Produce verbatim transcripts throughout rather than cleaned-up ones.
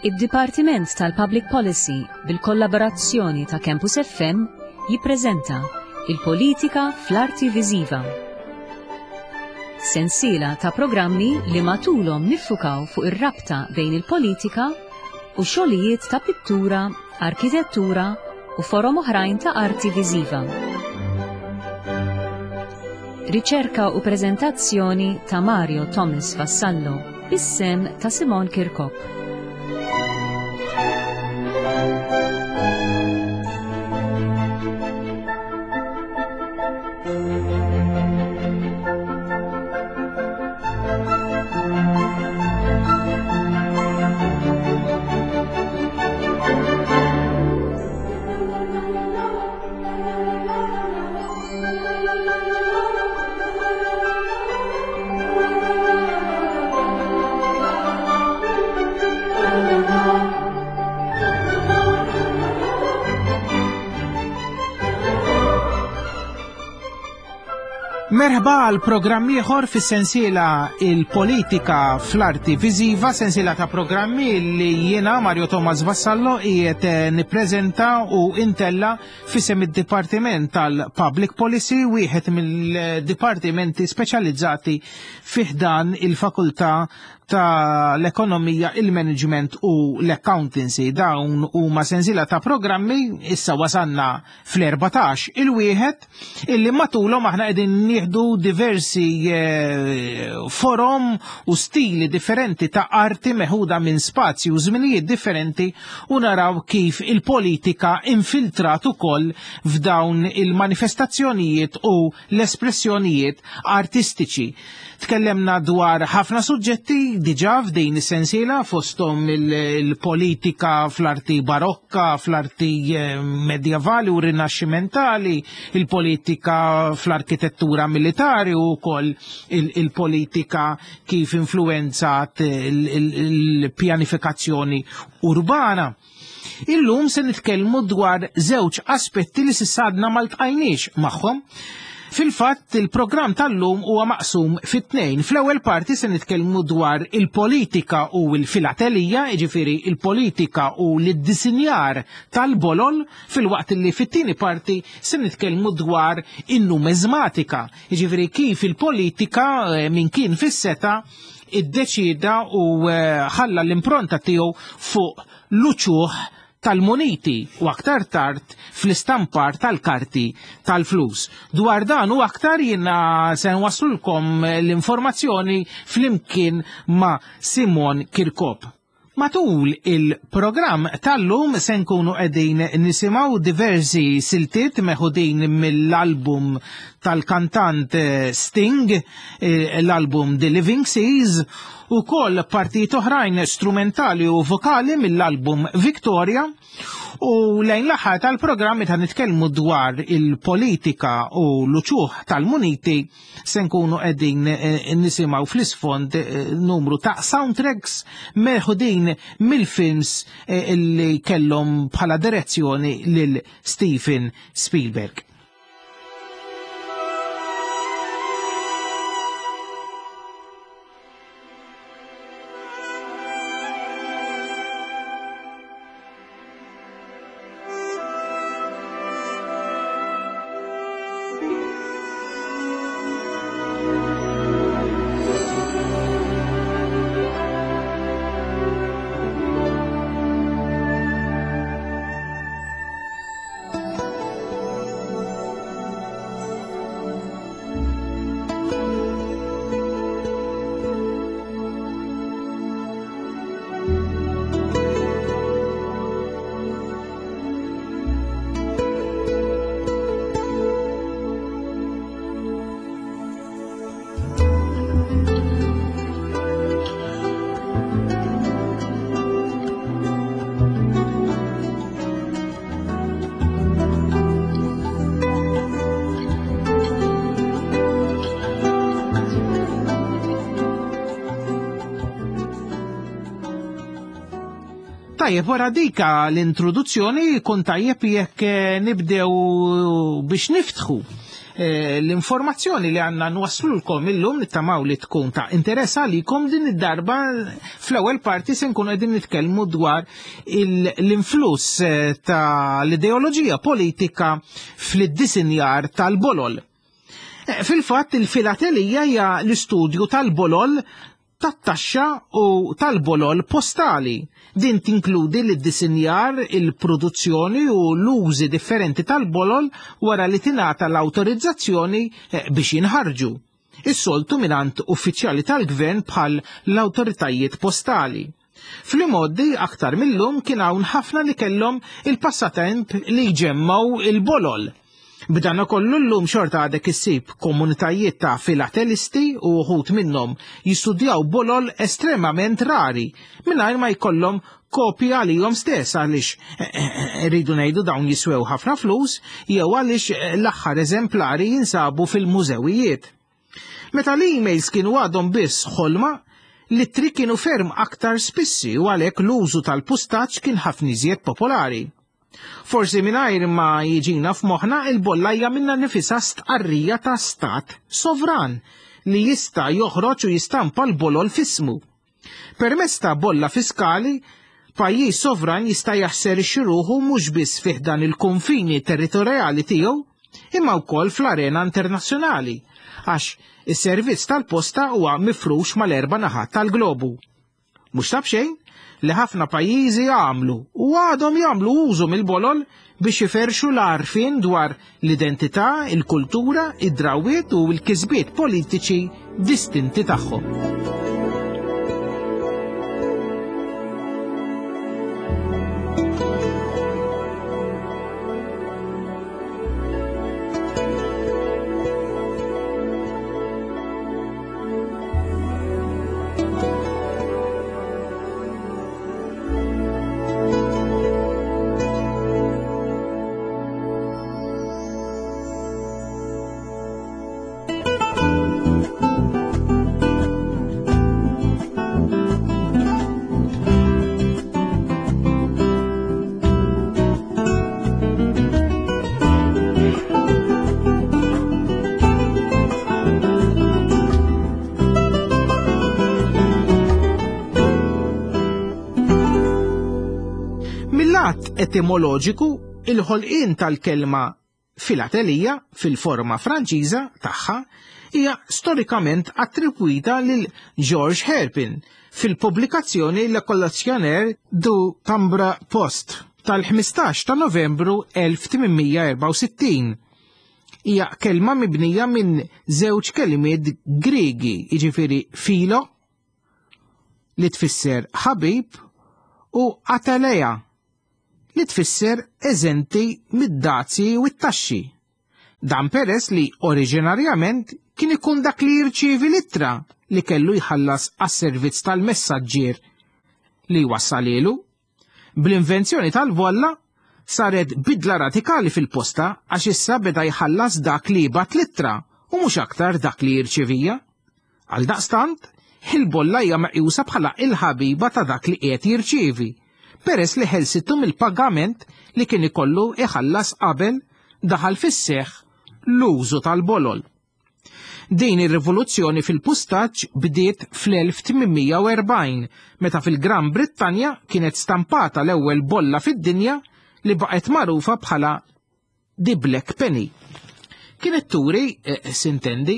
Id-Dipartiment tal-Public Policy bil-kollaborazzjoni ta' Campus F M jippreżenta il-Politika fl-Arti Viżiva. Sensiela ta' programmi li matulhom niffukaw fuq ir-rabta bejn il-politika u xogħlijiet ta' pittura, arkitettura u forom oħrajn ta' arti viżiva. Riċerka u preżentazzjoni ta' Mario Thomas Vassallo bis-sem ta' Simon Kirkop. Merħba għal programmi ieħor fis-sensiela il-Politika fl-Arti Viżiva, sensiela ta' programmi li jiena Mario Thomas Vassallo qiegħed nippreżenta u intella f'isem id-Dipartiment tal-Public Policy, wieħed mill-dipartimenti speċjalizzati fih dan il-Fakultà ta' l-Ekonomija, il-Management u l-Accountancy. Dawn huma sensiela ta' programmi issa wasanna fl-erbatax il-wieħed illi matulhom aħna qegħdin nieħdu diversi eh, forum u stili differenti ta' arti meħuda minn spazji u żminijiet differenti u naraw kif il-politika infiltrat ukoll f'dawn il-manifestazzjonijiet u l-espressjonijiet artistiċi. Tkellemna dwar ħafna suġġetti diġà f'din is-sensiela fosthom il-politika fl-arti barokka, fl-arti medjevali u rinaxximentali, il-politika fl-arkitettura militari u wkoll il-politika kif influenzat il-pjanifikazzjoni urbana. Illum se nitkellmu dwar żewġ aspetti li s'issadna ma ltqajniex magħhom. Fil-fatt, il-programm tal-lum huwa maqsum fit-tnejn. Fl-ewwel parti se nitkellmu dwar il-politika u l-filatelija, jiġifieri il-politika u l-iddisinjar tal-bolol, fil-waqt li fit-tieni parti se nitkellmu dwar in-numizmatika, jiġifieri kif il-politika min kien fis-seta iddeċida u ħalla l-impronta tiegħu fuq l-uċuħ tal-muniti u aktar tard fl-istampar tal-karti tal-flus. Dwar dan u aktar jiena se nwaslulkom l-informazzjoni flimkien ma' Simon Kirkop. Matul il-programm tal-lum se nkunu qegħdin nisimgħu diversi siltiet meħudin mill-album tal-kantant Sting, l-album The Living Seas, u koll partijiet oħrajn strumentali u vokali mill-album Victoria, u lejn l-aħħar tal-programm meta nitkellmu dwar il-politika u l-uċuħ tal-muniti se nkunu qegħdin nisimgħu fl-isfond numru ta' soundtracks meħudin mill-films li kellhom bħala direzzjoni lil Steven Spielberg. Tajjeb, wara dika l-introduzzjoni kun tajjeb jekk nibdew biex niftħu L-informazzjoni li għandna nwaslulkom illum nittamaw li tkun ta' interess għalikom din id-darba fl-ewwel parti se nkunu qegħdin nitkellmu dwar l-influss ta' l-ideoloġija politika fl-iddisinjar tal-bolol. Fil-fatt il-filatelija hija l-istudju tal-bolol tat-taxxa u tal-bolol postali. Din tinkludi l-disinjar, il-produzzjoni u l-użi differenti tal-bolol wara li tingħata l-awtorizzazzjoni biex jinħarġu. Is-soltu minant uffiċjali tal-gvern bħal l-awtoritajiet postali. Fl-imoddi aktar millum kien hawn ħafna li kellhom il-passatemp li jġemmaw il-bolol. B'dan kollu llum xorta għadek issib komunitajiet ta' filatelisti u uħud minnhom jistudjaw bolol estremament rari mingħajr ma jkollhom kopja għalihom stess għaliex rridu ngħidu dawn jiswew ħafna flus jew għaliex l-aħħar eżemplari jinsabu fil-mużewijiet. Meta l-emails kienu għadhom biss ħolma, l-ittri kienu ferm aktar spissi u għalhekk l-użu tal-pustaċ kien ħafna iżjed popolari. Forsi mingħajr ma jiġina f'moħħna il-bolla hija minna nifisha stqarrija ta' stat sovran li jista' joħroġ u jistampa l-bolol f'ismu. Permezz ta' bolla fiskali, pajjiż sovran jista' jaħser ix-xuruħu mhux biss fih dan il-konfini territorjali tiegħu, imma wkoll fl-arena internazzjonali, għax is-servizz tal-posta huwa mifrux mal-erba' naħat tal-globu. Mhux tab xejn li ħafna pajjiżi għamlu u għadhom jagħmlu użu mill-bolol biex jiferxu l-għarfien dwar l-identità, il-kultura, id-drawwiet u l-kisbiet politiċi distinti tagħhom. Etimoloġiku, il-ħolqien tal-kelma filatelija fil-forma Franċiża tagħha hija storikament attribwita lil George Herpin fil-pubblikazzjoni Le Collectionnaire du Cambra Post tal-ħmistax ta' Novembru elf tminmija erba' u sittin. Hija kelma mibnija minn żewġ kelimiet Griegi, jiġifieri filo li tfisser ħabib u ateleja li tfisser eżenti mid-dazzi u t-taxxi. Dan peress li oriġinarjament kien ikun dak li jirċievi littra li kellu jħallas għas-servizz tal-messaġġier li wassalilu. Bl-invenzjoni tal-bolla saret bidla radikali fil-posta għax issa beda jħallas dak li jibgħat littra u mhux aktar dak li jirċevija. Għal daqstant, il-bolla hija meqjusa bħala il-ħabiba ta' dak li qiegħed jirċievi, peress li ħelsittu mill-pagament li kien ikollu iħallas qabel daħal fis-seħħ l-użu tal-bolol. Din ir-rivoluzzjoni fil-pustaċ bdiet fl-elf tminmija u erbgħin, meta fil-Gran Brittanja kienet stampata l-ewwel bolla fid-dinja li baqgħet magħrufa bħala The Black Penny. Kienet turi, eh, sintendi,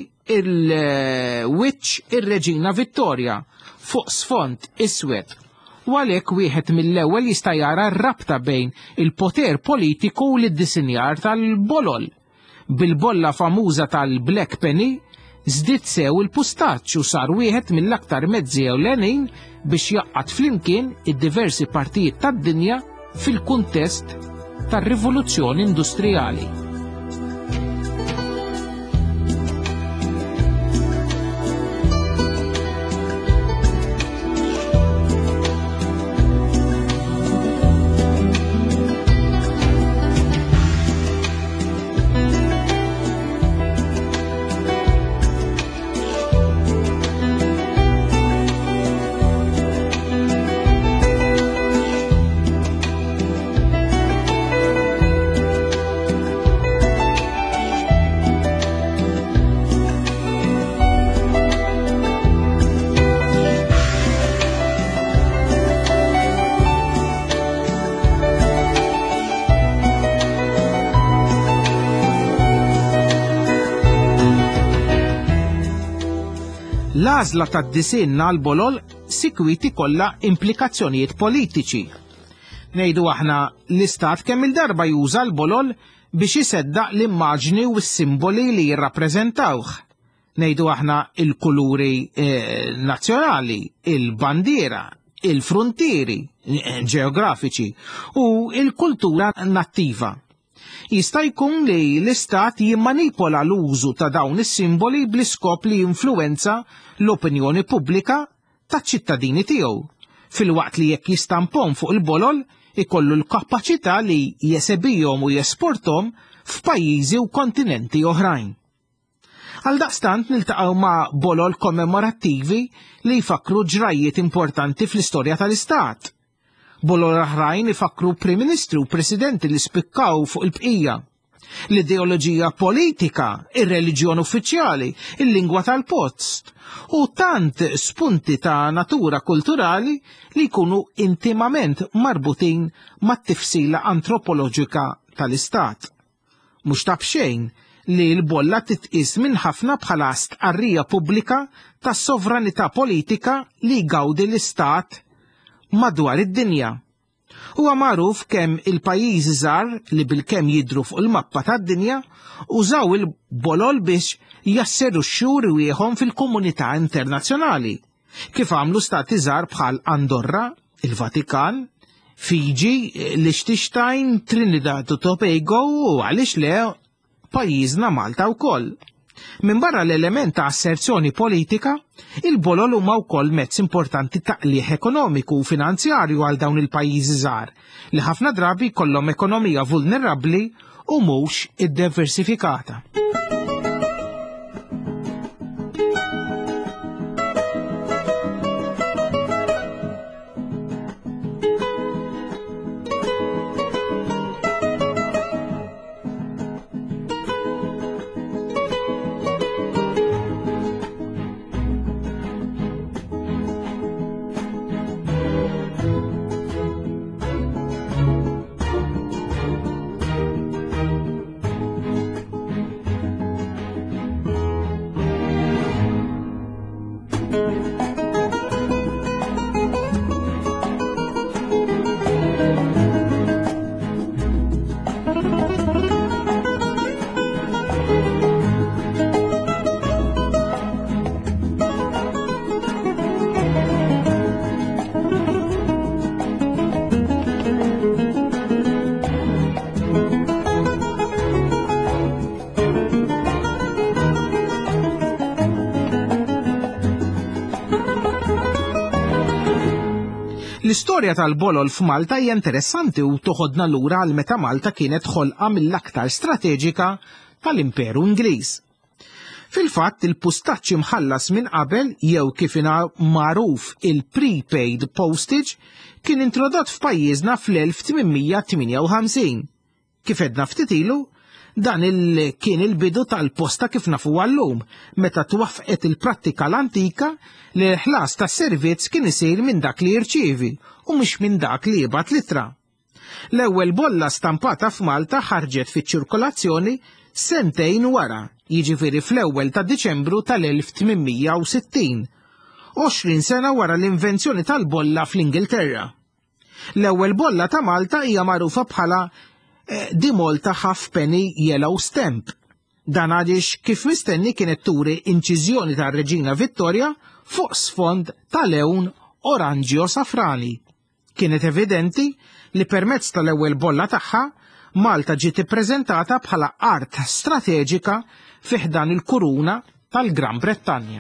il-wiċċ ir-Reġina Vittoria fuq sfond iswed. U għalhekk wieħed mill-ewwel jista' jara r-rabta bejn il-poter politiku u l-iddisinjar tal-bolol. Bil-bolla famuża tal-Black Penny żdied sew il-pustaċ u sar wieħed mill-aktar mezzi ewlenin biex jaqqad flimkien id-diversi partijiet tad-dinja fil-kuntest tar-rivoluzzjoni industrijali. L-għażla tad-disinn għall-bolol sikwiti kollha implikazzjonijiet politiċi. Ngħidu aħna l-istat kemm il-darba juża l-bolol biex iseddaq l-immaġni u s-simboli li jirrappreżentawh. Ngħidu aħna il-kuluri eh, nazzjonali, il-bandiera, il-frontieri eh, ġeografiċi u il-kultura nattiva. Jista' jkun li l-istat jimmanipola l-użu ta' dawn is-simboli bl-iskop li jinfluwenza l-opinjoni pubblika taċ-ċittadini tiegħu, filwaqt li jekk jistampom fuq il-bolol ikollu l-kapaċità li jesebihom u jesportom f'pajjiżi u kontinenti oħrajn. Għaldaqstant niltaqgħu ma' bolol kommemorattivi li jfakru ġrajiet importanti fl-istorja tal-istat. Bolol oħrajn ifakru Prim Ministru u Presidenti li spikkaw fuq il-bqija. L-ideoloġija politika, ir-reliġjon uffiċjali, il-lingwa tal-post u tant spunti ta' natura kulturali li jkunu intimament marbutin mat-tifsila antropoloġika tal-istat. Mhux ta' bxejn li l-bolla titqis minn ħafna bħala stqarrija pubblika tas-sovranità politika li jgawdi l-istat madwar id-dinja. Huwa magħruf kemm il-pajjiżi żgħar li bilkemm jidhru fuq il-mappa tad-dinja użaw il-bolol biex jasseruxxu rwieħhom fil-komunità internazzjonali, kif għamlu stati żgħar bħal Andorra, il-Vatikan, Fiji, Liechtenstein, Trinidad u Tobago u għaliex le pajjiżna Malta wkoll. Min barra l-element ta' asserzjoni politika, il-bolol huma wkoll mezz importanti ta' taqlieħ ekonomiku u finanzjarju għal dawn il-pajjiżi żgħar li ħafna drabi jkollhom ekonomija vulnerabbli u mhux iddiversifikata. L-istorja tal-bolol f'Malta hija interessanti u toħodna lura għal meta Malta kienet ħolqa mill-aktar strateġika tal-Imperu Ingliż. Fil-fatt il-pustaċċ imħallas minn qabel jew kif ingħa magħruf il-prepaid postage kien introdott f'pajjiżna fl-elf tminmija tminja u ħamsin. Kif edna ftit ilu, dan il kien il-bidu tal-posta kif nafu għallum, meta twaffqet il-prattika l-antika li l-ħlas tas-servizz kien isir minn dak li jirċievi u mhux minn dak li jibgħat littra. L-ewwel bolla stampata f'Malta ħarġet fiċ-ċirkolazzjoni sentejn wara, jiġifieri fl-ewwel ta' Diċembru tal-elf tminmija u sittin, għoxrin sena wara l-invenzjoni tal-bolla fl-Ingilterra. L-ewwel bolla ta' Malta hija magħrufa bħala di Malta Halfpenny Yellow Stamp. Dan għaliex kif mistenni kienet turi inċiżjoni tar-Reġina Vittoria fuq sfond ta' lewn oranġio safrani. Kienet evidenti li permezz tal-ewwel bolla tagħha Malta ġiet ippreżentata bħala art strateġika fih dan il-kuruna tal-Gran Brettanja.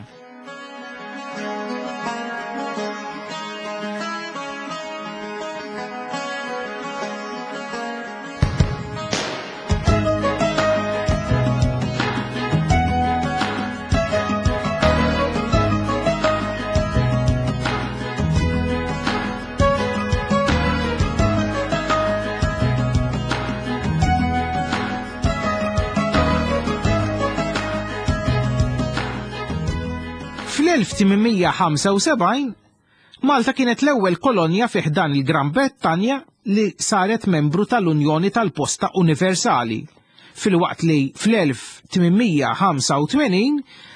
fl-elf tminmija ħamsa u sebgħin Malta kienet l-ewwel kolonja fih dan il-Gran Brettanja li saret membru tal-Unjoni tal-Posta Universali, filwaqt li fl-elf tminmija ħamsa u tmenin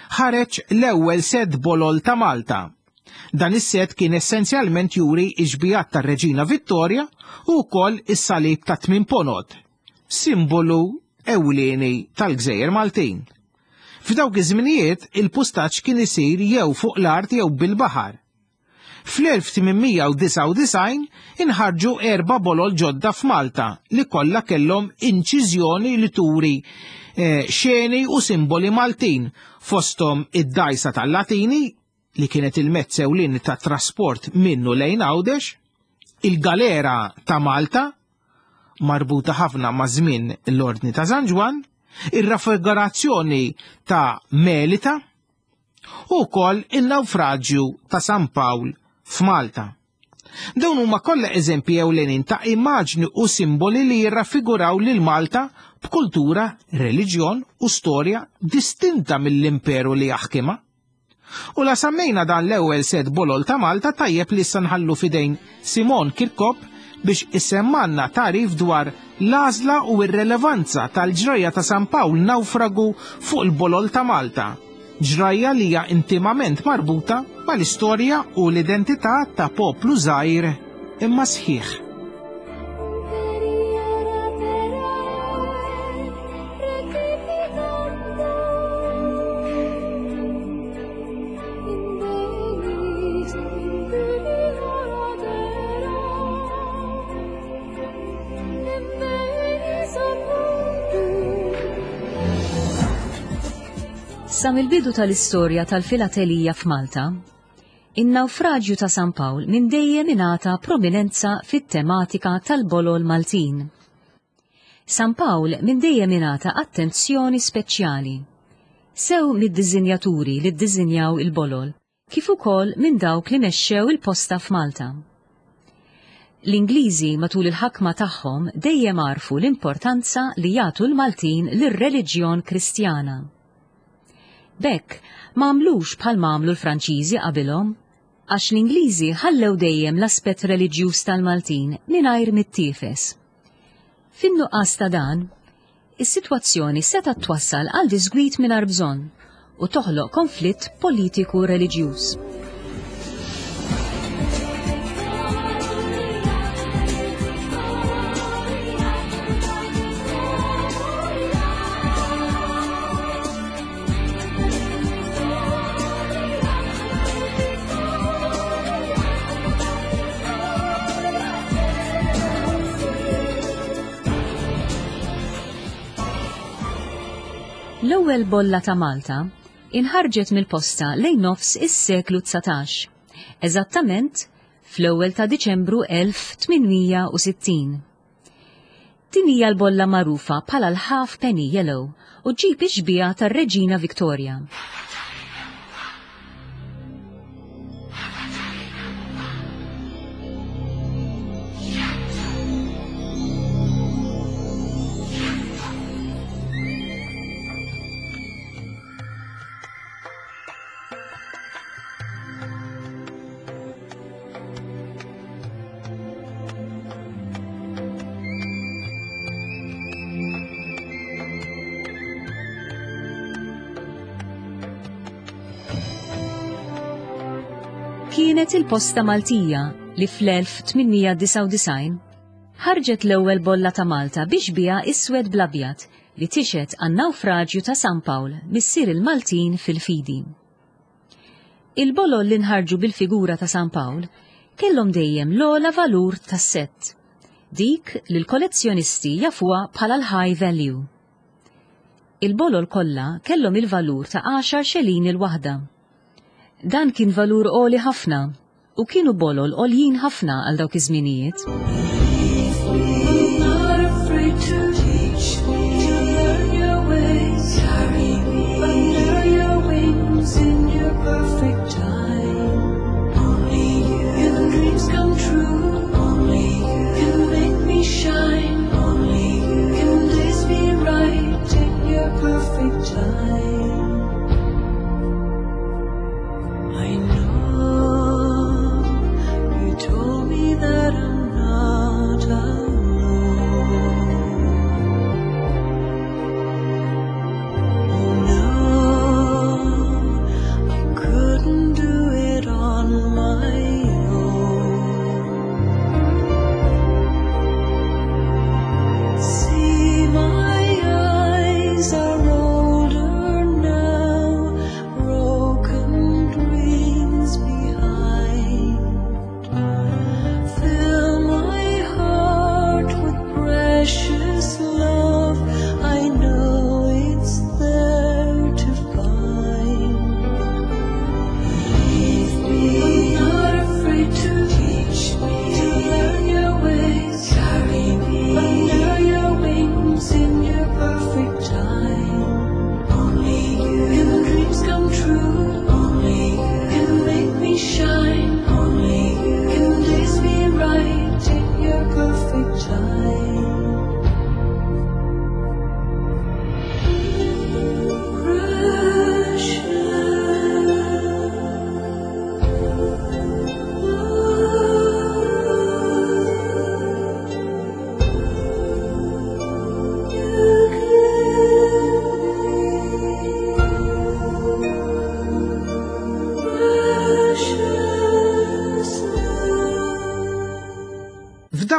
ħareġ l-ewwel set bolol ta' Malta. Dan is-set kien essenzjalment juri iġbijat tar-Reġina Vittorja u wkoll is-salib ta' tmien ponot, simbolu ewlieni tal-Gżejjer Maltin. F'dawk iż-żminijiet il-pustaċ kien isir jew fuq l-art jew bil-baħar. fl-elf tminmija disa' u disgħin inħarġu erba' bolol ġodda f'Malta li kollha kellhom inċiżjoni li turi eh, xeni u simboli Maltin, fosthom id-dajsa tal-Latini li kienet il-mezz ewlieni ta' trasport minnu lejn Għawdex, il-galera ta' Malta marbuta ħafna ma' żmien l-Ordni ta' San Ġwan, ir-raffigurazzjoni ta' Melita u wkoll in-nawfraġġju ta' San Pawl f'Malta. Dawn huma kollha eżempji ewlenin ta' immaġni u simboli li jirraffiguraw lil Malta b'kultura, reliġjon u storja distinta mill-imperu li jaħkimha. U la sammejna dan l-ewwel set bolol ta' Malta tajjeb li issa nħallu fidejn Simon Kirkop biex issemmanna tarif dwar l-għażla u r-relevanza tal-ġrajja ta' San Pawl nawfragu fuq il-bolol ta' Malta, ġrajja li hija intimament marbuta mal-istorja u l-identità ta' poplu żgħir imma sħiħ. Sa mill-bidu tal-istorja tal-filatelija f'Malta, in-nawfraġġju ta' San Pawl minn dejjem ingħata prominenza fit-tematika tal-bolol Maltin. San Pawl minn dejjem ingħata attenzjoni speċjali, sew mid-diżinjaturi li ddiżinjaw il-bolol, kif ukoll minn dawk li mexxew il-posta f'Malta. L-Ingliżi matul il-ħakma tagħhom dejjem għarfu l-importanza li jagħtu l-Maltin lir-reliġjon Kristjana. Bekk m'għamlux bħal m'għamlu l-Franċiżi qabilhom, għax l-Ingliżi ħallew dejjem l-aspett reliġjuż tal-Maltin mingħajr mittiefes. Fin-nuqqas ta' dan, is-sitwazzjoni seta' twassal għal disgwit mingħajr bżonn u toħloq konflitt politiku reliġjuż. L-ewwel bolla ta' Malta inħarġet mill-posta lejn nofs is-seklu tsatax, eżattament fl-ewwel ta' Diċembru elf tminmija u sittin. Din hija l-bolla magħrufa bħala l-Half Penny Yellow u ġġib ix-xbija tar-Reġina Victoria. Kienet il-Posta Maltija li fl-elf tminmija disa' u disgħin ħarġet l-ewwel bolla ta' Malta biex biha iswed bl-abjad li tixet għan-nawfraġġju ta' San Pawl missier il-Maltin fil-fidi. Il-bolol li nħarġu bil-figura ta' San Pawl kellhom dejjem l-ogħla valur tas-sett, dik li l-kollezzjonisti jafuha bħala l-high value. Il-bolol kollha kellhom il-valur ta' għaxar xelin il-waħda. Dan kien valur għoli ħafna u kienu bolol għoljin ħafna għal dawk iż-żminijiet. That I'm not alone.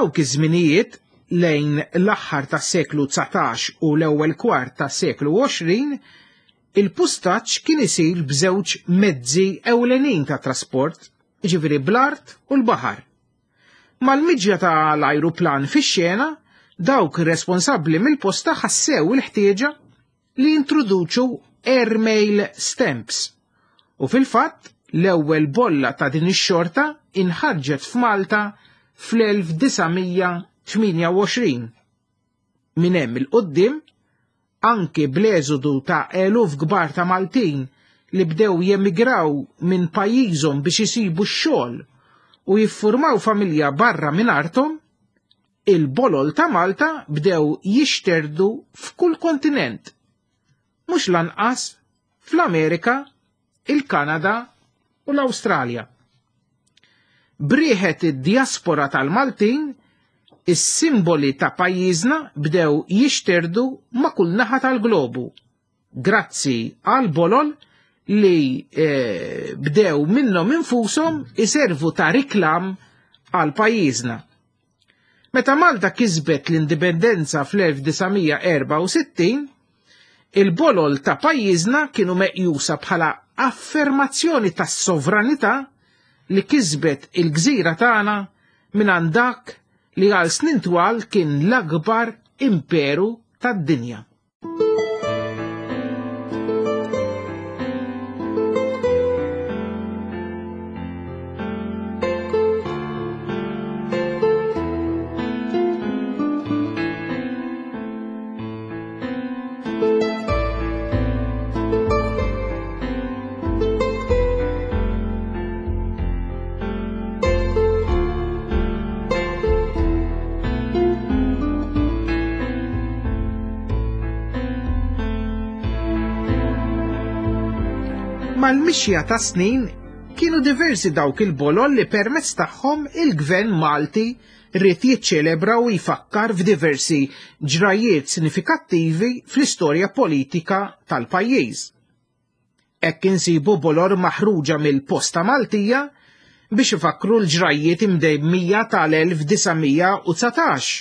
F'dawk iż-żminijiet lejn l-aħħar tas-seklu tsatax u l-ewwel kwart tas-seklu għoxrin, il-pustaċ kien isir b'żewġ mezzi ewlenin ta' trasport, ġifieri bl-art u l-baħar. Mal-miġja tal-ajruplan fix-xena, dawk responsabbli mill-posta ħassew il-ħtieġa li jintroduċu airmail stamps. U fil-fatt, l-ewwel bolla ta' din ix-xorta inħarġet f'Malta fl-elf disgħamija tminja u għoxrin. Minn hemm il-qudiem, anke bl-eżodu ta' eluf kbar ta' Maltin li bdew jemigraw minn pajjiżhom biex isibu x-xogħol u jiffurmaw familja barra minn arthom, il-bolol ta' Malta bdew jixterdu f'kull kontinent. Mhux lanqas fl-Amerika, il-Kanada u l-Awstralja. Brieħet id-diaspora tal-Maltin, is-simboli ta' pajjiżna bdew jixterdu ma' kull naħa tal-globu, grazzi għal bolol li e, bdew minnhom infushom iservu ta' riklam għal pajjiżna. Meta Malta kisbet l-indipendenza fl-elf disgħamija erba' u sittin, il-bolol ta' pajjiżna kienu meqjusa bħala affermazzjoni tas sovranità li kisbet il-gżira tagħna mingħand dak li għal snin twal kien l-akbar imperu tad-dinja. Mal-mixja ta' snin kienu diversi dawk il-bolol li permezz tagħhom il-Gvern Malti rrid jiċċelebra u jfakkar f'diversi ġrajiet sinifikattivi fl-istorja politika tal-pajjiż. Hekk insibu bolor maħruġa mill-Posta Maltija biex ifakru l-ġrajiet imdejmija tal-elf disgħamija u tsatax.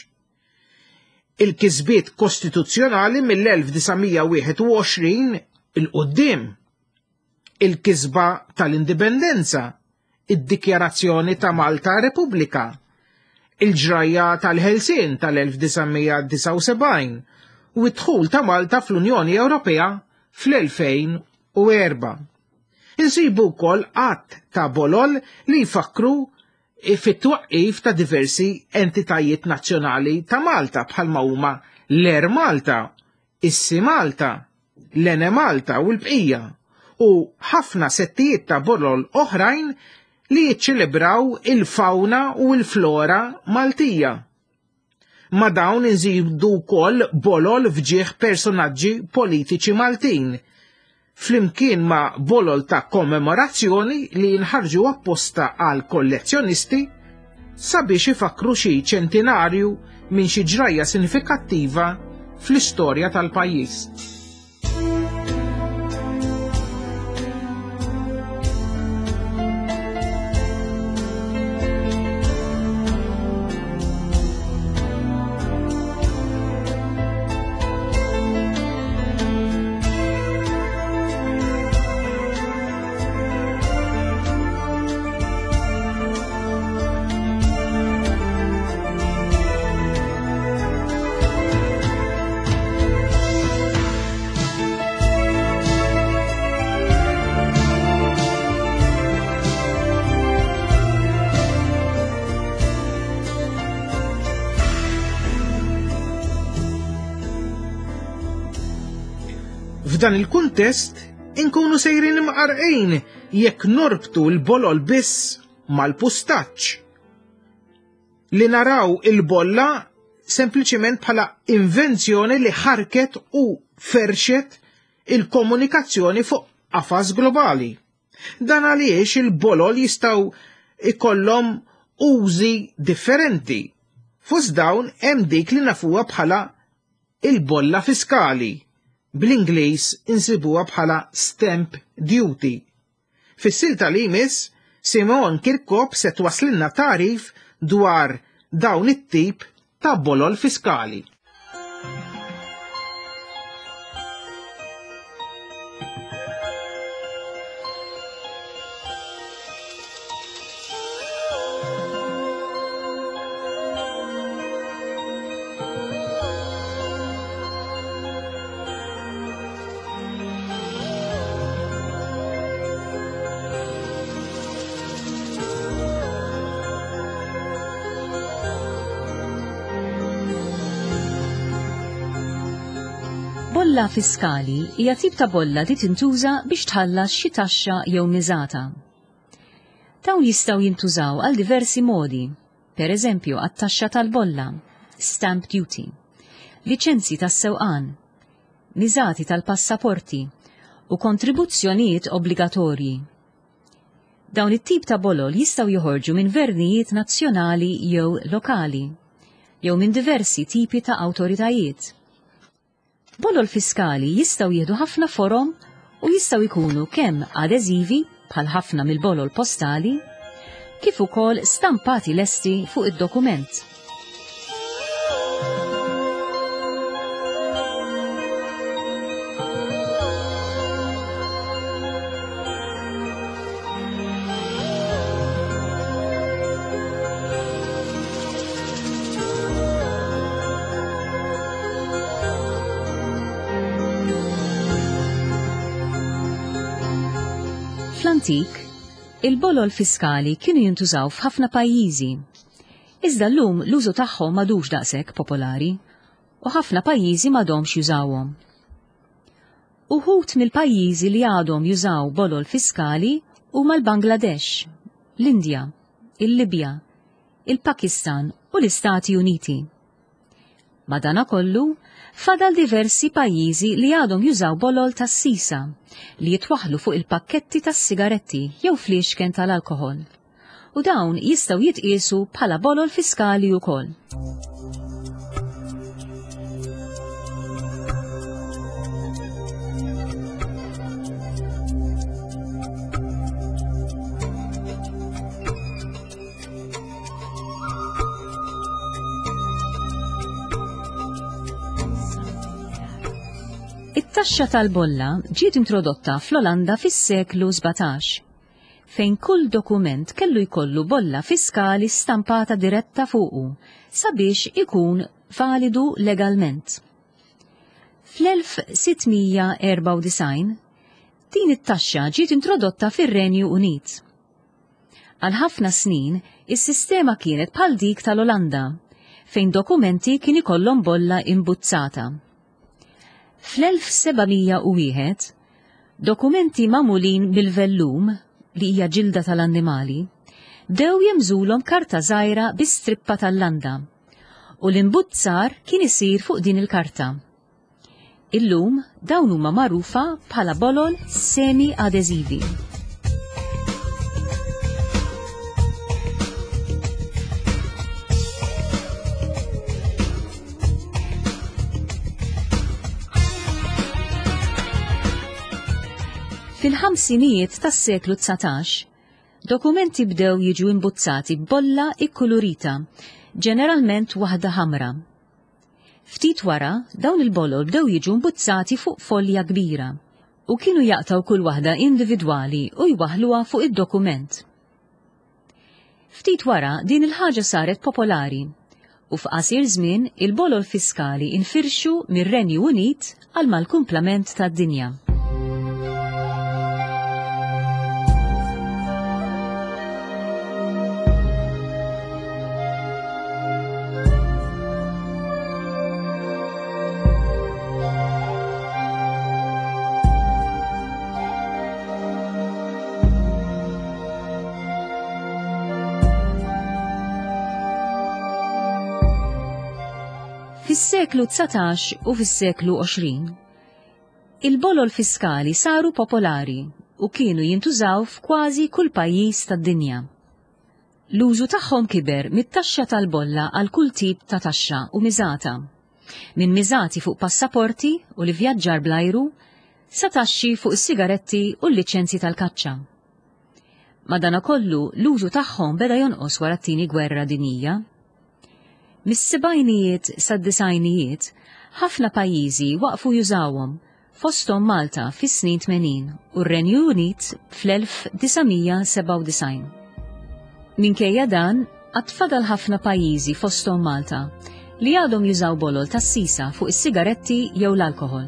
Il-kisbiet kostituzzjonali mill-elf disgħamija wieħed u għoxrin il-qudiem. Il-kisba tal-indipendenza, id-Dikjarazzjoni ta' Malta Repubblika, il-ġrajja tal-Ħelsien tal-elf disgħamija disa' u sebgħin u d-dħul ta' Malta fl-Unjoni Ewropea fl-elfejn u erba'. Insibu wkoll qatt ta' bolol li jfakru fit-twaqqif ta' diversi entitajiet nazzjonali ta' Malta bħalma huma l-Er Malta, Issi Malta, l-Ene Malta u l-bqija, u ħafna settijiet ta' bolol oħrajn li jiċċelebraw il-fawna u l-flora Maltija. Ma dawn inżidu wkoll bolol fġieħ personaġġi politiċi Maltin, flimkien ma' bolol ta' kommemorazzjoni li jinħarġu apposta għal kollezzjonisti sabiex ifakru xi ċentinarju minn xi ġrajja sinifikattiva fl-istorja tal-pajjiż. F'dan il-kuntest, inkunu sejrin imqarqejn jekk norbtu l-bolol biss mal-pustaċ. Li naraw il-bolla sempliċement bħala invenzjoni li ħarket u ferxet il-komunikazzjoni fuq qafas globali. Dan għaliex il-bolol jistgħu ikollhom użi differenti. Fost dawn hemm dik li nafuha bħala il-bolla fiskali. Bl-Ingliż insibuha bħala stamp duty. Fis-silta li jmiss, Simon Kirkop se twaslilna tarif dwar dawn it-tip ta' bolol fiskali. Bolla fiskali hija tip ta' bolla li tintuża biex tħallas xi taxxa jew miżata. Dawn jistgħu jintużaw għal diversi modi, pereżempju għat-taxxa tal-bolla, stamp duty, liċenzji tas-sewqan, miżati tal-passaporti u kontribuzzjonijiet obbligatorji. Dawn it-tip ta' bolol jistgħu joħorġu minn gvernijiet nazzjonali jew lokali, jew minn diversi tipi ta' awtoritajiet. Bolol fiskali jistgħu jieħdu ħafna forom u jistgħu jkunu kemm adeżivi bħal ħafna mill-bolol postali, kif ukoll stampati lesti fuq id-dokument. Fl-antik, il-bolol fiskali kienu jintużaw f'ħafna pajjiżi. Iżda llum l-użu tagħhom m'għadux daqshekk popolari u ħafna pajjiżi m'għadhomx jużawhom. Uħud mill-pajjiżi li għadhom jużaw bolol fiskali huma l-Bangladesh, l-Indja, il-Libja, il-Pakistan u l-Istati Uniti. Madankollu, fadal diversi pajjiżi li għadhom jużaw bolol tas-sisa li jitwaħlu fuq il-pakketti tas-sigaretti jew fliexken tal-alkohol. U dawn jistgħu jitqiesu bħala bolol fiskali wkoll. It-taxxa tal-bolla ġiet introdotta fl-Olanda fis-seklu sebgħtax, fejn kull dokument kellu jkollu bolla fiskali stampata diretta fuqu sabiex ikun validu legalment. fl-elf sittmija erba' u disgħin din it-taxxa ġiet introdotta fir-Renju Unit. Għal ħafna snin is-sistema kienet bħal dik tal-Olanda, fejn dokumenti kien ikollhom bolla imbuzzata. fl-elf sebgħimija u wieħed, dokumenti magħmulin bil-vellum li hija ġilda tal-annimali bdew jemżulhom karta żgħira bi-strippa tal-landa u l-imbuzzar kien isir fuq din il-karta. Illum dawn huma magħrufa bħala bolol semi-adeżivi. Fil-ħamsinijiet tas-seklu tsatax, dokumenti bdew jiġu imbuzzati b'bolla ikkulurita, ġeneralment waħda ħamra. Ftit wara, dawn il-bolol bdew jiġu imbuzzati fuq folja kbira u kienu jaqtaw kull waħda individwali u jwaħluha fuq id-dokument. Ftit wara din il-ħaġa saret popolari u f'qasir żmien il-bolol fiskali infirxu mir-Renju Unit għal mal-kumplament tad-dinja. Fis-seklu tsatax u fis-seklu għoxrin, il-bolol fiskali saru popolari u kienu jintużaw f'kważi kull pajjiż tad-dinja. L-użu tagħhom kiber mit-taxxa tal-bolla għal kull tip ta' taxxa u miżata, minn miżati fuq passaporti u li vjaġġar bl-ajru sa taxxi fuq is-sigaretti u l-liċenzji tal-kaċċa. Madankollu l-użu tagħhom beda jonqos wara t-tieni gwerra dinjija. Mis-sebgħinijiet sad-disajnijiet ħafna pajjiżi waqfu jużawhom, fosthom Malta fis-snin tmenin u r-Renju Unit fl-elf tisa' seba' u disgħin. Minkejja dan, għad fadal ħafna pajjiżi fosthom Malta li għadhom jużaw bolol tas-sisa fuq is-sigaretti jew l-alkoħol.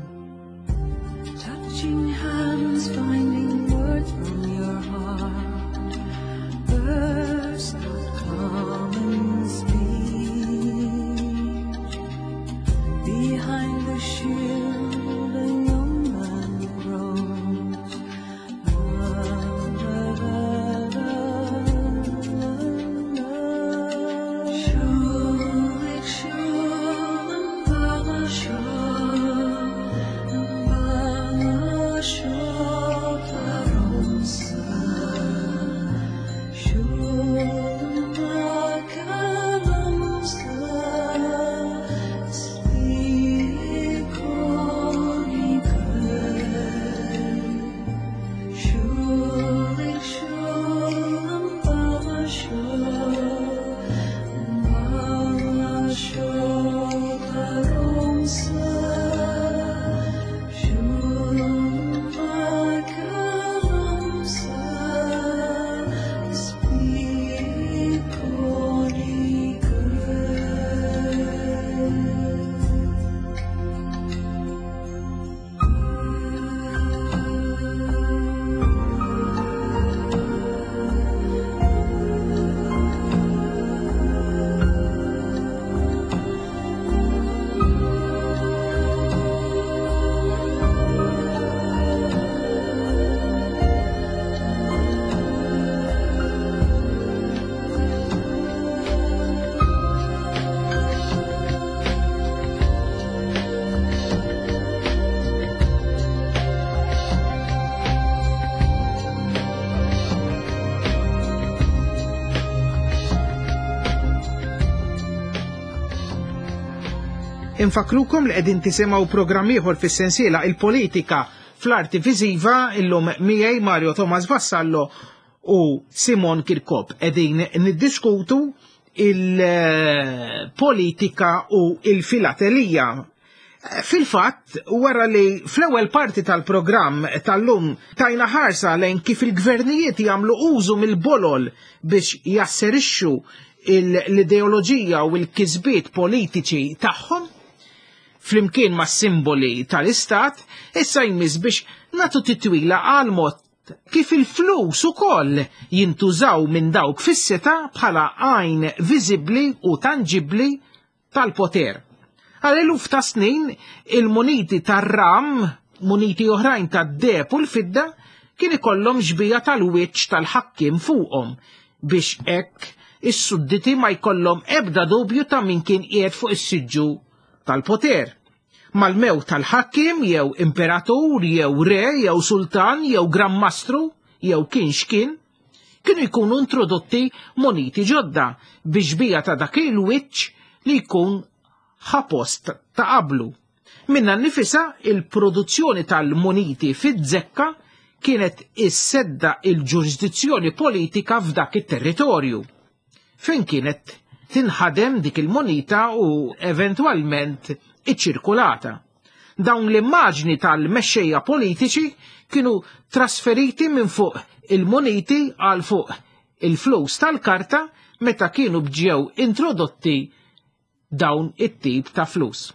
Infakrukom li qegħdin tisimgħu programm ieħor fis-sensiela il-politika fl-arti viżiva illum miegħi Mario Tomas Vassallo u Simon Kirkop qegħdin niddiskutu il-politika u il-filatelija. Fil-fatt, wara li fl-ewwel parti tal-programm tal-lum tajna ħarsa lejn kif il-gvernijiet jagħmlu użu mill-bolol biex jasserixxu l-ideoloġija u l-kisbiet politiċi tagħhom, flimkien ma' simboli tal-istat, issa jmiss biex natu titwila għal mod kif il-flus ukoll jintużaw minn dawk fis-seta bħala għajn viżibbli u tangibbli tal-poter. Għal eluf ta' snin, il-muniti tar-ram, muniti oħrajn tad-deb u l-fidda, kien ikollhom ġbija tal-wiċċ tal-ħakkim fuqhom biex hekk is-sudditi ma jkollhom ebda dubju ta' min kien qiegħed fuq is-siġġu tal-poter. Mal-mewt tal-ħakkim jew imperatur jew re jew sultan jew grammastru jew kien x'kien, kienu jkunu introdotti moniti ġodda biex bija ta' dak il-wiċċ li jkun ħapost ta' qablu. Minna nifisa il-produzzjoni tal-moniti fiż-żekka kienet issedda il-ġurisdizzjoni politika f'dak it-territorju, fejn kienet tinħadem dik il-monita u eventwalment iċ-ċirkulata. Dawn l-immaġni tal-mexxejja politiċi kienu trasferiti minn fuq il-moniti għal fuq il-flus tal-karta meta kienu bġew introdotti dawn it-tip ta' flus.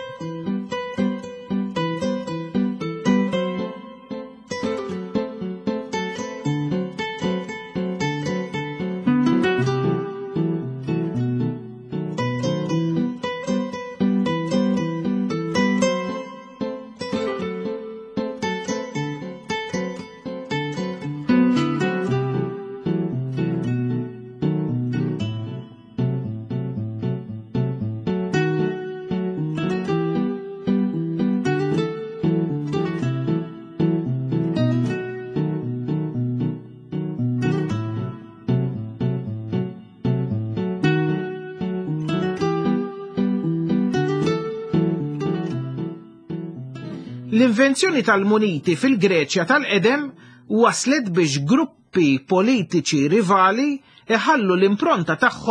L-invenzjoni tal-muniti fil-Greċja tal-qedem waslet biex gruppi politiċi rivali iħallu l-impronta tagħhom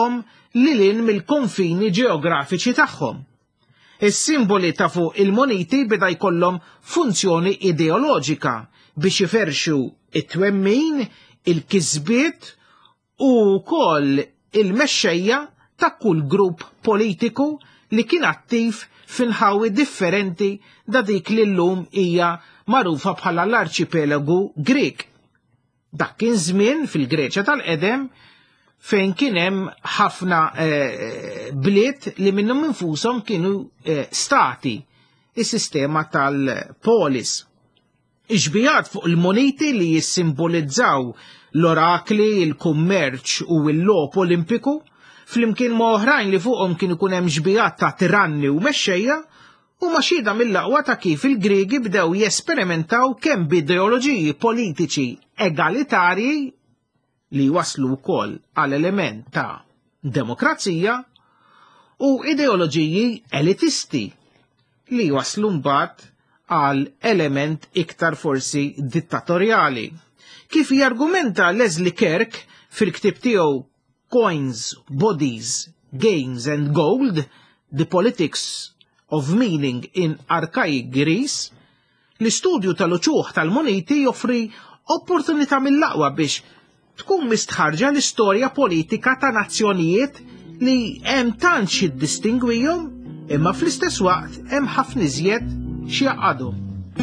lilin mill-konfini ġeografiċi tagħhom. Is-simboli ta' fuq il-moniti beda jkollhom funzjoni ideoloġika biex iferxu it-twemmin, il-kisbiet u wkoll il-mexxejja ta' kull grupp politiku li kien attiv f'inħawi differenti da dik li llum hija magħrufa bħala l-arċipelagu Grek. Dak kien żmien fil-Greċja tal-qedem fejn kien hemm ħafna eh, bliet li minnhom infushom kienu eh, stati, is-sistema tal-polis. Iġbijat fuq il-moniti li jissimbolizzaw l-orakli, il-kummerċ u l-lop olimpiku, flimkien ma' oħrajn li fuqhom kien ikun hemm ġbijat ta' tiranni u mexxejja, u xhieda mill-aqwa ta' kif il-Griegi bdew jesperimentaw kemm b'ideoloġiji politiċi egalitarji li waslu wkoll għal element ta' demokrazija u ideoloġiji elitisti li waslu mbagħad għal element iktar forsi dittatorjali. Kif jargumenta Leslie Kirk fil-ktib tiegħu Coins, Bodies, Games and Gold, The Politics of Meaning in Archaic Greece, l-istudju tal-uċuħ tal-moniti joffri opportunità mill-aqwa biex tkun mistħarġa l-istorja politika ta' nazzjonijiet li hemm tant xi ddistingwihom imma fl-istess waqt hemm ħafna iżjed xi jaqgħadu.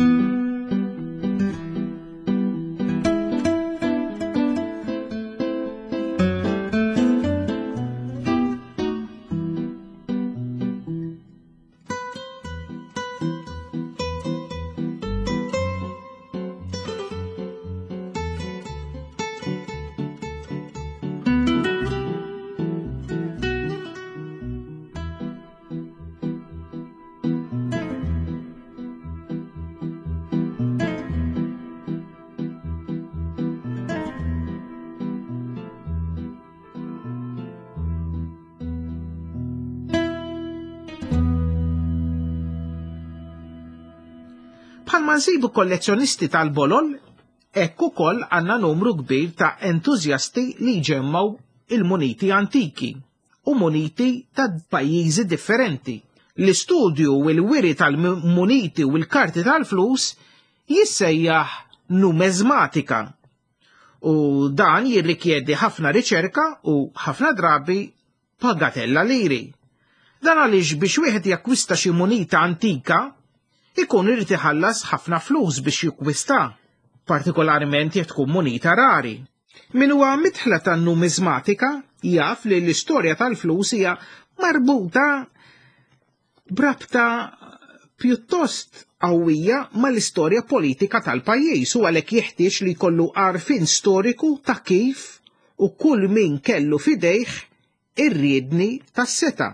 Bħalma nsibu kollezzjonisti tal-bolol, hekk ukoll għandna numru kbir ta' entużjasti li jġemmaw il-muniti antiki u muniti ta' pajjiżi differenti. L-istudju u l-wiri tal-muniti u l-karti tal-flus jissejjaħ numezmatika u dan jirrikjedi ħafna riċerka u ħafna drabi pagatella liri. Dan għaliex biex wieħed jakkwista xi munita antika ikun irid iħallas ħafna flus biex jikkwista, partikolarment jekk tkun munita rari. Min huwa mitħla tan-numizmatika jaf li l-istorja tal-flus hija marbuta brabta pjuttost qawwija mal-istorja politika tal-pajjiż u għalhekk jeħtieġ li jkollu għarfien storiku ta' kif u kull min kellu fidejh ir-riedni tas-seta.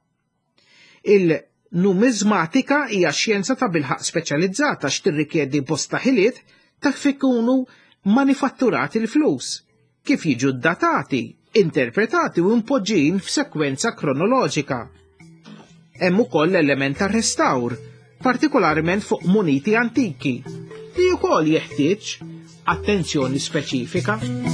Il-numizmatika hija xjenza ta' bilħaq speċjalizzata x'tirrikjedi bosta ħiliet ta' kif ikunu manifatturati l-flus, kif jiġu datati, interpretati u impoġġin f'sekwenza kronoloġika. Hemm ukoll l-element tar-restawr, partikolarment fuq muniti antiki, li wkoll jeħtieġ attenzjoni speċifika.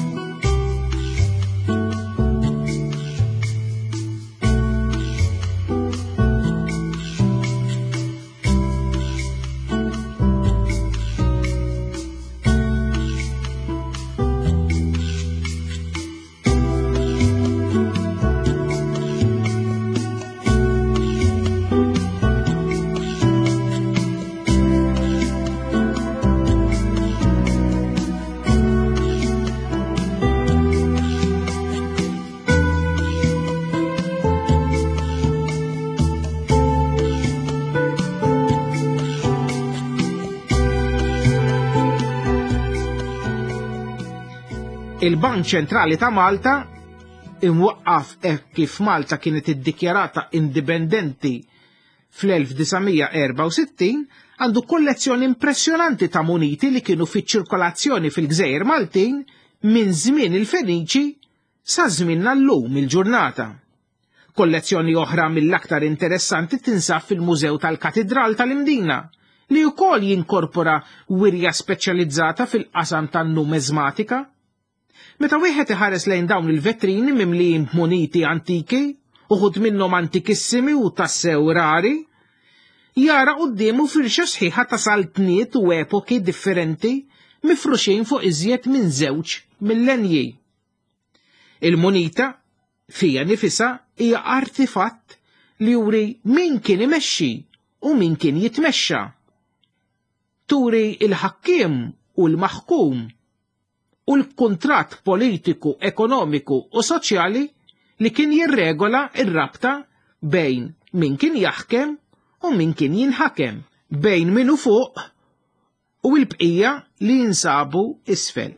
Il-Bank Ċentrali ta' Malta, imwaqqaf hekk kif Malta kienet iddikjarata indipendenti fl-elf tisgħumija erba' u sittin, għandu kollezzjoni impressjonanti ta' muniti li kienu fiċ-ċirkolazzjoni fil-Gżejjer Maltin minn żmien il-Feniċi sa żmienna llum il-ġurnata. Kollezzjoni oħra mill-aktar interessanti tinsab fil-Mużew tal-Katedral tal-Imdina, li wkoll jinkorpora wirja speċjalizzata fil-qasam tan-numizmatika. Meta wieħed iħares lejn dawn il-vetrini mimlijin b'muniti antiki, uħud minnhom antikissimi u tassew rari, jara qudiemu firxa sħiħa ta' saltniet u epoki differenti mifruxin fuq iżjed minn żewġ millenji. Il-munita fija nifisa hija artifatt li juri min kien imexxi u min kien jitmexxa. Turi il-ħakkiem u l-maħkum u l-kuntratt politiku, ekonomiku u soċjali li kien jirregola ir-rabta bejn min kien jaħkem u min kien jinħakem, bejn minu fuq u l-bqija li jinsabu isfel.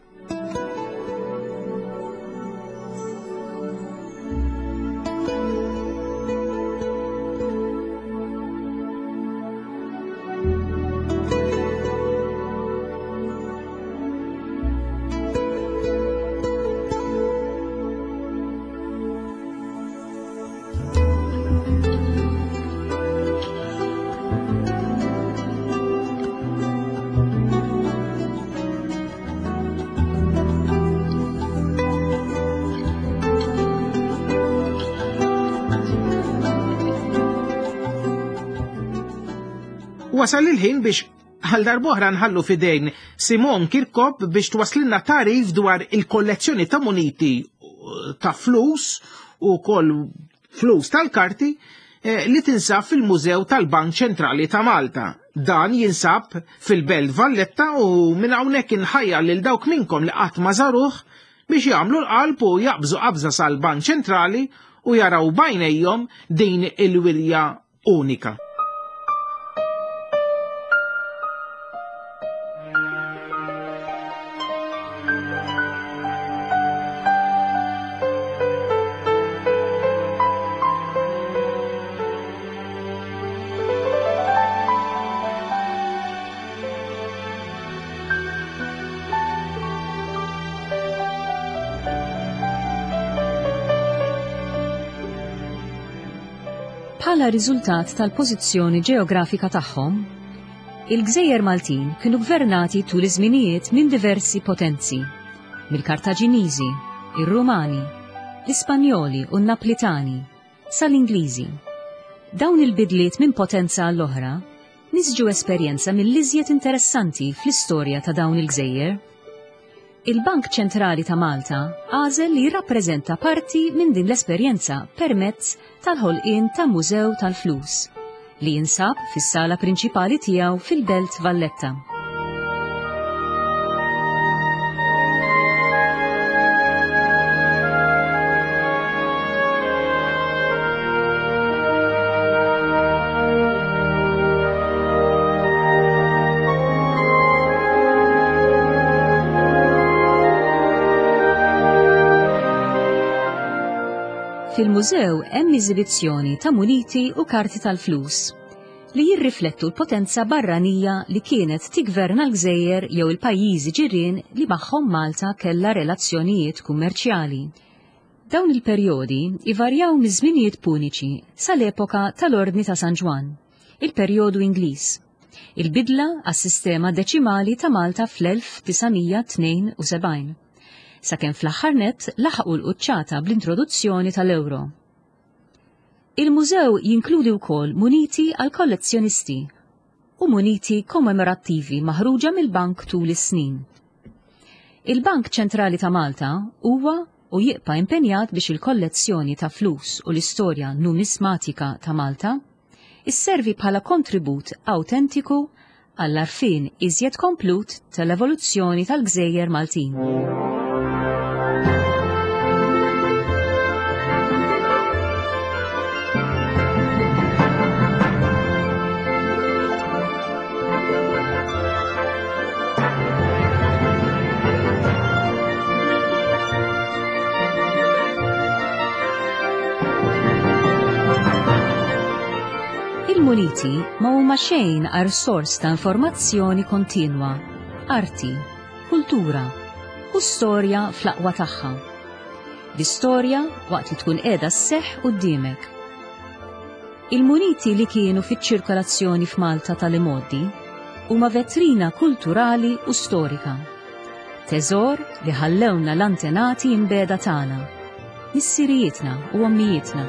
Wasal il-ħin biex għal darbohra nħallu fidejn Simon Kirkop biex twaslilna tarif dwar il-kollezzjoni ta' muniti ta' flus u kol flus tal-karti eh, li tinsab fil-Mużew tal-Bank Ċentrali ta' Malta. Dan jinsab fil-Belt Valletta u minn hawnhekk inħajja lil dawk minnkom li qatt ma żaruh biex jagħmlu l-qalb u jaqbżu qabża sal-Bank Ċentrali u jaraw bajnejhom din il-wirja unika. Bħala riżultat tal-pożizzjoni ġeografika tagħhom, il-Gżejjer Maltin kienu gvernati tul iż-żminijiet minn diversi potenzi, mill-Kartaġiniżi, ir-Rumani, l-Ispanjoli u n-Naplitani, sal-Ingliżi. Dawn il-bidliet minn potenza għall-oħra niżġu esperjenza mill-iżjed interessanti fl-istorja ta' dawn il-Gżejjer. Il-Bank Ċentrali ta' Malta għażel li jirrappreżenta parti minn din l-esperjenza permezz tal-ħolqien ta' Mużew tal-Flus li jinsab fis-sala prinċipali tiegħu fil-Belt Valletta. Fil-mużew hemm eżibizzjoni ta' muniti u karti tal-flus li jirriflettu l-potenza barranija li kienet tigverna l-Gżejjer jew il-pajjiżi ġirien li magħhom Malta kellha relazzjonijiet kummerċjali. Dawn il-perjodi ivarjaw miż-żminijiet puniċi sal-epoka tal-Ordni ta' San Ġwan, il-perjodu Ingliż, il-bidla għas-sistema deċimali ta' Malta fl-elf tisgħomija tnejn u sebgħin. Sakemm fl-aħħar nett laħqu l-quċċata bl-introduzzjoni tal-Ewro. Il-mużew jinkludi wkoll muniti għal kollezzjonisti u muniti kommemorattivi maħruġa mill-bank tul is-snin. Il-Bank Ċentrali ta' Malta huwa u jibqa' impenjat biex il-kollezzjoni ta' flus u l-istorja numismatika ta' Malta isservi bħala kontribut awtentiku għall-arfin iżjed komplut tal-evoluzzjoni tal-Gżejjer Maltin. Il-muniti ma huma xejn għar sors ta' informazzjoni kontinwa, arti, kultura u storja fl-aqwa tagħha. L-istorja waqt li tkun qiegħda sseħħ quddiemek. Il-muniti li kienu fiċ-ċirkolazzjoni f'Malta tal-imoddi huma vetrina kulturali u storika. teżor li ħallewna l-antenati imbeda tagħna, missirijietna u ommijietna.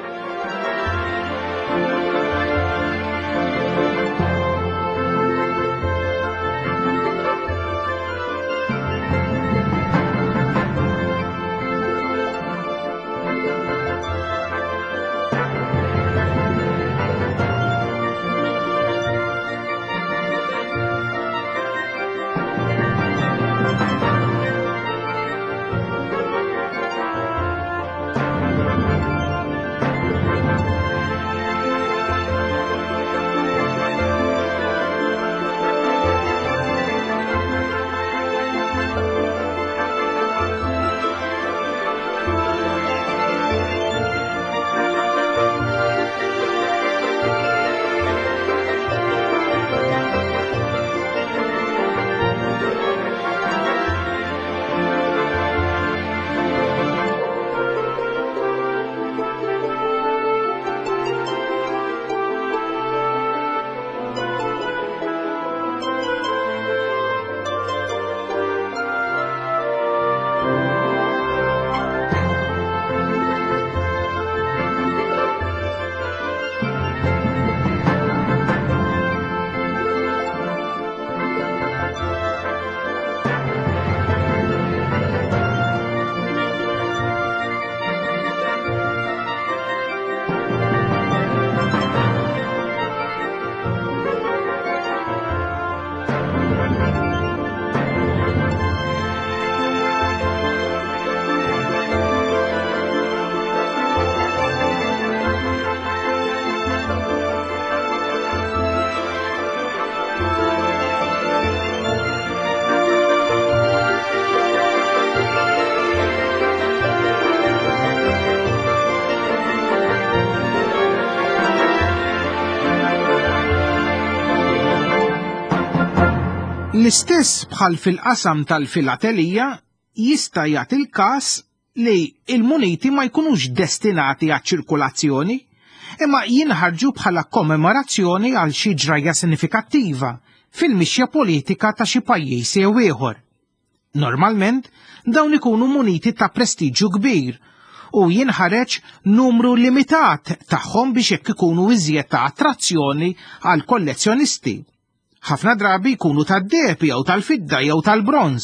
L-istess bħal fil-qasam tal-filatelija jista' jagħti l-każ li il-muniti ma jkunux destinati għaċ-ċirkulazzjoni, imma jinħarġu bħala kommemorazzjoni għal xi ġrajja sinifikattiva fil-mixja politika ta' xi pajjiż jew ieħor. Normalment dawn ikunu muniti ta' prestiġġju kbir u jinħareġ numru limitat tagħhom biex jekk ikunu iżjed ta' attrazzjoni għal kollezzjonisti. Ħafna drabi jkunu tad-depi jew tal-fidda jew tal-bronz,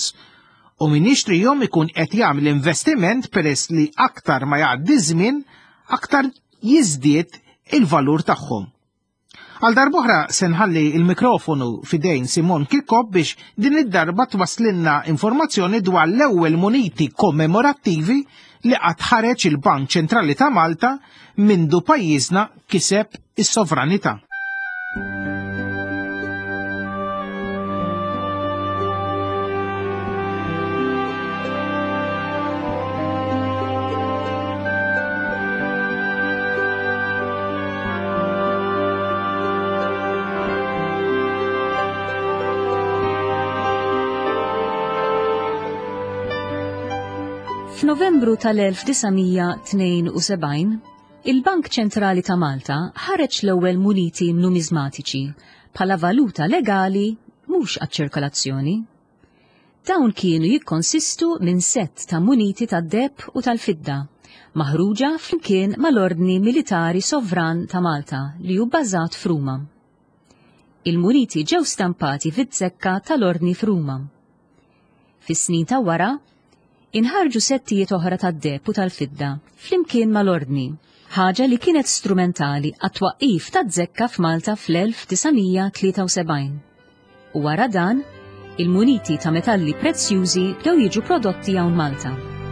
u min jixtrihom ikun qed jagħmel investiment peress li aktar ma jgħaddi żmien aktar jiżdied il-valur tagħhom. Għal darb'oħra se nħalli il-mikrofonu fidejn Simon Kirkop biex din id-darba twassilna informazzjoni dwar l-ewwel muniti kommemorattivi li qatt ħareġ il-Bank Ċentrali ta' Malta mindu pajjiżna kiseb is-sovranità. F'Novembru tal-elf tisa' tnejn u sebgħin, il-Bank Ċentrali ta' Malta ħareġ l-ewwel muniti numizmatiċi bħala valuta legali mhux għaċ-ċirkolazzjoni. Dawn kienu jikkonsistu minn sett ta' muniti tad-deb u tal-fidda, maħruġa flimkien mal-Ordni Militari Sovran ta' Malta li hu bbażat f'Ruma. Il-muniti ġew stampati fiż-żekka tal-Ordni f'Ruma. Fis-snin ta' wara, inħarġu settijiet oħra tad-deb u tal-fidda flimkien mal-ordni, ħaġa li kienet strumentali għat-twaqqif taż-żekka f'Malta fl-elf tisa' tlieta u sebgħin. U wara dan, il-muniti ta' metalli prezzjużi bdew jiġu prodotti hawn Malta.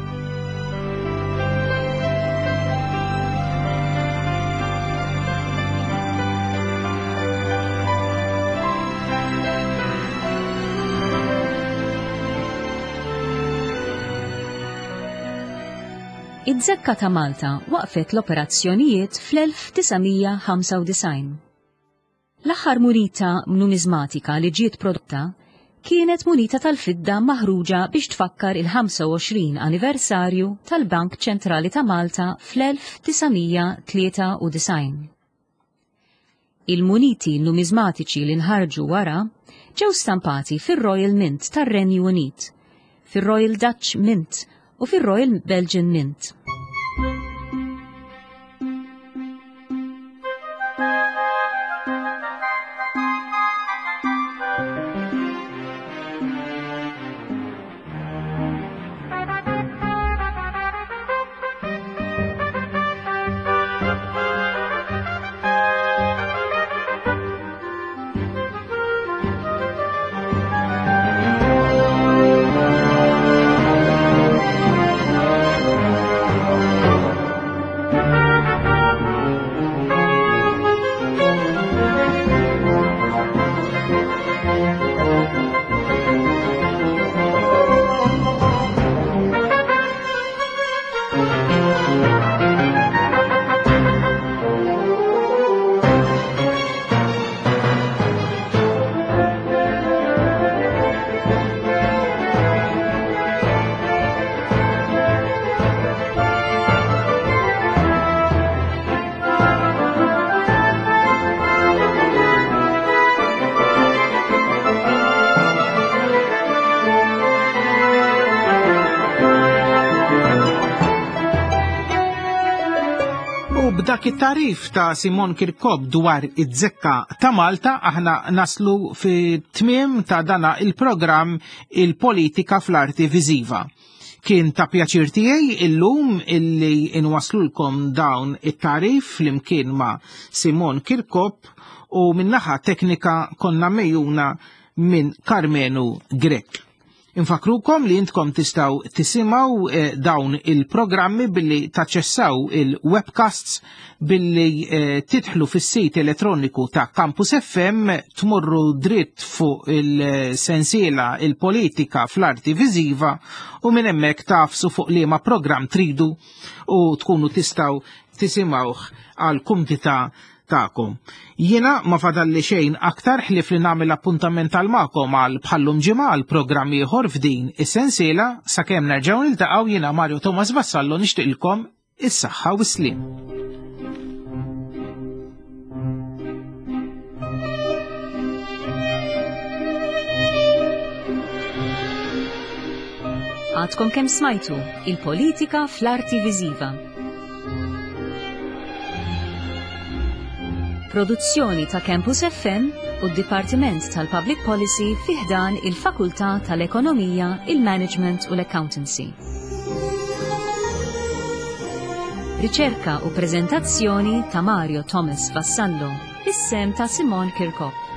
Iż-żekka ta' Malta waqfet l-operazzjonijiet fl-elf tisa' ħamsa u disgħin. L-aħħar munita numizmatika li ġiet prodotta kienet munita tal-fidda maħruġa biex tfakkar il-ħamsa u għoxrin anniversarju tal-Bank Ċentrali ta' Malta fl-elf tisa' tlieta u disgħin. Il-muniti numizmatiċi li nħarġu wara ġew stampati fir-Royal Mint tar-Renju Unit fir-Royal Dutch Mint u fir-Royal Belgian Mint. B'dak it-tarif ta' Simon Kirkhope dwar iż-żekka ta' Malta aħna naslu fi tmiem ta' dana il-programm Il-Politika fl-Arti Viżiva. Kien ta' pjaċir tiegħi illum illi inwaslulkom dawn it-tarif flimkien ma' Simon Kirkhope u min-naħa teknika konna mejjuna minn Karmenu Grek. Infakrukom li intkom tistaw tisimaw eh, dawn il-programmi billi taċċessaw il-webcasts billi eh, titħlu fis-sit elettroniku ta' Campus F M, tmorru dritt fuq il-sensiela il-politika fl-arti viżiva u minn hemmhekk tafsu fuq liema programm tridu u tkunu tistaw tisimawh għal kumdita ta'kom. Jiena ma fadalli xejn aktar ħlif li nagħmel appuntament għal magħkom għal bħallum ġimgħa għal programm ieħor f'din is-sensiela sakemm nerġgħu niltaqgħu jiena Mario Thomas Vassallo nixtieqilkom is-saħħa u s-sliem. Għadkom kemm smajtu il-politika fl-arti viżiva. Produzzjoni ta' Campus F M u d-Dipartiment tal-Public Policy fiħdan il-Fakultà tal-Ekonomija, il-Management u l-Accountancy. Riċerka u preżentazzjoni ta' Mario Thomas Vassallo, is-sem ta' Simon Kirkhope.